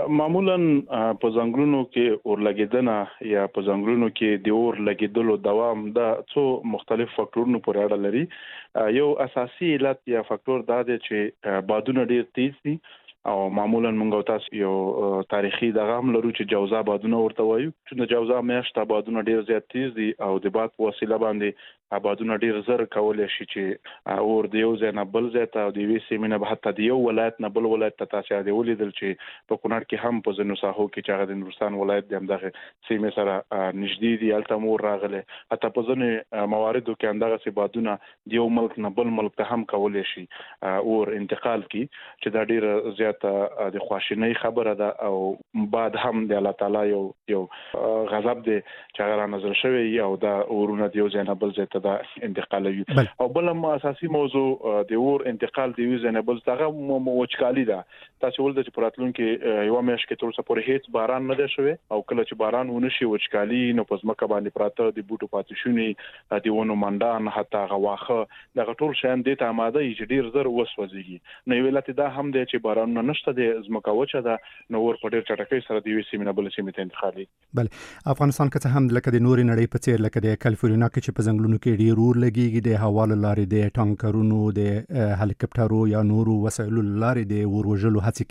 معمولا په ځنګلونو کې اورلګیدنه یا په ځنګلونو کې د اور لګیدلو دوام د څو مختلف فاکټورونو پورې اړه لري. یو اساسي علت یا فاکټور دا دی چې بادونه ډیر تیز دي او معمولا موږ تاسو یو تاریخي دغه هم لرو چې جوزا بادونه ورته وایو چې د جوزا میاشت بادونه ډیر زیات تیز دي او د باد په وسیله باندې بادونه ډیر زر کولای شي چې اور د یو ځای نه بل ځای ته او د یوې سیمې نه حتی د یو ولایت نه بل ولایت ته تاسو د ولیدل چې په کونړ کې هم په ځینو ساحو کې چې هغه د نورستان ولایت د همدغه سیمې سره نږدې دي هلته مور راغله حتی په ځینو مواردو کې همدغه سي بادونه د یو ملک نه بل ملک ته هم کولای شي اور انتقال کی چې دا ډیر زیات د خواشینۍ خبره ده او بعد هم د الله تعالی یو غضب دی چې هغه نظر شوی او دا اورونه د یو ځای نه بل ځای ته دا انتقالوي او بل اساسي موضوع د اور انتقال دی یو ځای نه بل ځای ته وچکالي ده. تاسو ولدا چې پراتلونکو یو میاشت کې تر اوسه پورې هیڅ باران نه دی شوی او کله چې باران ونشي وچکالي نو په ځمکه باندې پراته د بوټو پاتې شونی د ونو منډان حتی غواخه دغه ټول شیان د ته آماده چې ډیر زر وسوځيږي نو ویلات دا هم دی چې باران نه نشته د ځمکه وچه ده نو ور په ډیر چټکۍ سره د یو سیمه بل سیمه ته انتقالي. بل افغانستان کې هم لکه د نوري نړۍ په څیر لکه د کالیفورنیا کې چې په ځنګلونو کې ډیر اور لګيږي د هوا لارې د ټانکرونو د هلیکاپټرو یا نورو وسایلو لارې د اور وژلو هڅې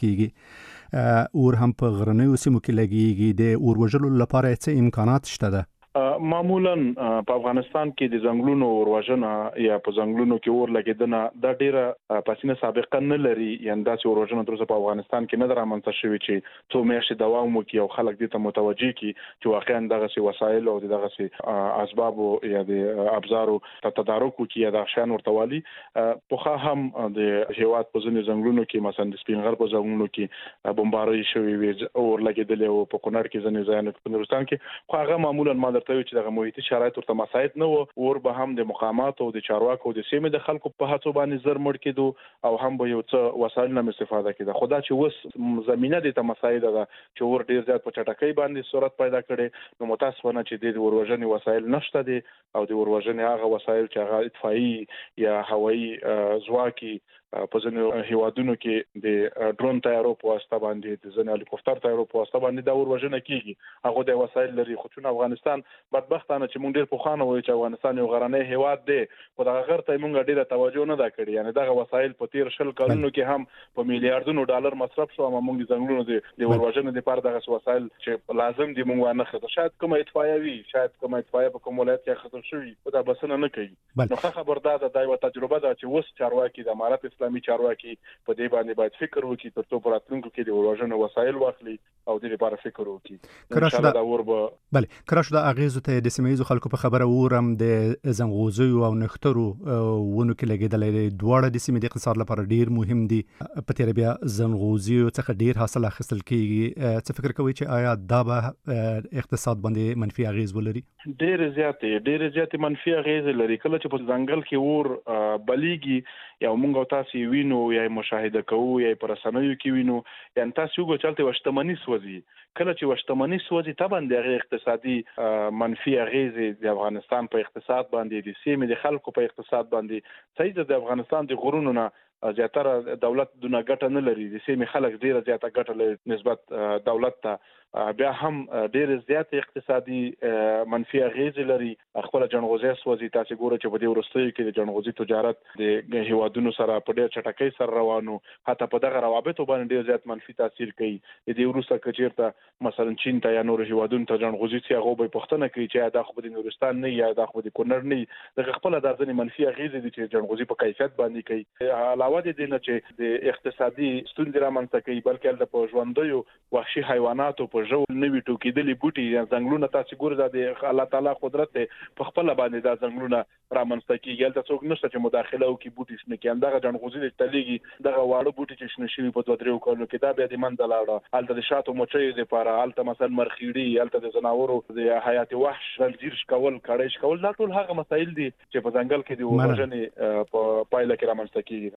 کیږي اور هم په غرنیو سیمو کې لګيږي د اور وژلو لپاره څه امکانات شته ده؟ معمولا په افغانستان کې د ځنګلونو اوروژنه یا په ځنګلونو کې اور لګیدنه د ډیره پسینه سابقه نه لري یعنی دا چې اوروژنه تر اوسه په افغانستان کې نه درامنځته شوی چې څو میاشتې دوام وکړي او خلک دې ته متوجي کی چې واقعا دغه سي وسایل او دغه سي اسباب یا د ابزارو تدارک وکړي یا د شان ورتوالي په هم د هیواد په ځینې ځنګلونو کې مثلا د سپینغر په ځنګلونو کې بمباري شوی وي اور لګیدل او په کونړ کې ځینې ځایونه په نورستان کې خو هغه معمولا ته چې دغه محیطي شرایط ورته مساعد نه وو اور به هم د مقامات او د چارواکو د سیمې د خلکو په هڅو باندې زر مړ کېدو او هم به یو څه وسایل نه استفاده کېده خدا چې وس زمينه د تمساعد ده چې اور ډیر زیات په چټکۍ باندې صورت پیدا کړي نو متاسفانه چې د اوروژنې وسایل نشته دي او د اوروژنې هغه وسایل چې هغه اطفائي یا هوایي ځواکي په ځینو هیوادونو کې د ډرون تیارو په واسطه باندې د ځینو هلیکوپټر تیارو په واسطه باندې دا اوروژنه کیږي هغه د وسایل لري خو چې افغانستان بدبختانه چې مونږ ډیر په خانه وایو چې افغانستان یو غرنی هیواد دی خو دا غیر ته مونږ ډیره توجه نه دا کړې یعنی دا وسایل په تیر شل کلونو کې هم په میلیارډونو ډالر مصرف شو اما مونږ ځنګلونو د اوروژنې لپاره دغه وسایل چې لازم دي مونږ نه خته شاید کومه اطفائیه وي شاید کومه اطفائیه په کوم ولایت کې خطر شوی او دا بسنه نه کوي نو خبردار ده یو تجربه ده چې وس چارواکي د امارات اسلامي چارواکي په دې باندې باید فکر وکړي تر څو په راتلونکو کې د اوروژنې وسایل واخلي او د لپاره فکر وکړي ان شاء الله دا وربه بله کراش د اغیزو ته د سیمایي خلکو په خبره ورم د زنغوزي او نخترو ونو کې لګیدلې دواړه د سیمې د اقتصاد لپاره ډیر مهم دي په تیر بیا زنغوزي څخه ډیر حاصل اخیستل کیږي څه فکر کوي چې آیا دا به اقتصاد باندې منفي اغیز ولري؟ ډیر زیات منفي اغیز لري کله چې په ځنګل کې اور بلیږي یا موږ تاسو وینو یا مشاهده کوو یا پر رسنیو کې وینو یعنی تاسو وګورئ چې وشتمنی سوځي کله چې وشتمنی سوځي طبعا د اقتصادي منفي اغیز د افغانستان په اقتصاد باندې د سیمې د خلکو په اقتصاد باندې صحیح د افغانستان د غرونو نه زیاتره دولت دونه ګټه نه لري د سیمې خلک ډیره زیاته ګټه لري نسبت دولت ته بیا هم ډیر زیات اقتصادي منفي اغیز لري خپل جنغوزي سوځي تاسو ګورئ چې په دې ورستیو کې د جنغوزي تجارت د هیوادونو سره په ډیر چټکۍ سره روانو حتی په دغه روابطو باندې ډیر زیات منفي تاثیر کوي د دې وروسته کچیرته مثلا چین ته یا نور هیوادونو ته جنغوزي چې هغه به پښتنه کوي چې دا خو د نورستان نه یا دا خو د کونړ نه د خپل د ځنې منفي اغیز دي چې جنغوزي په کیفیت باندې کوي علاوه د دې نه چې د اقتصادي ستونزې رامنځته کوي بلکې د ژوندیو وحشي حیواناتو په ژوند نوي ټوکېدلې بوټي یا ځنګلونه تاسو ګورئ د الله تعالی قدرت په خپل باندې دا ځنګلونه رامنځته کیږي تاسو څنګه چې مداخله وکي بوټي شنه کې اندغه جنغوزي د تلېږي دغه واړه بوټي چې شنه شوی په 2-3 کلونو کې دا بیا د منځلاړه الته د شاتو مچۍ لپاره الته مثلا مرخیړي الته د زناورو د حیات وحش رنځیر شکول کړي شکول دا ټول هغه مسایل دي چې په ځنګل کې د اوروژنې په پایله کې رامنځته کیږي.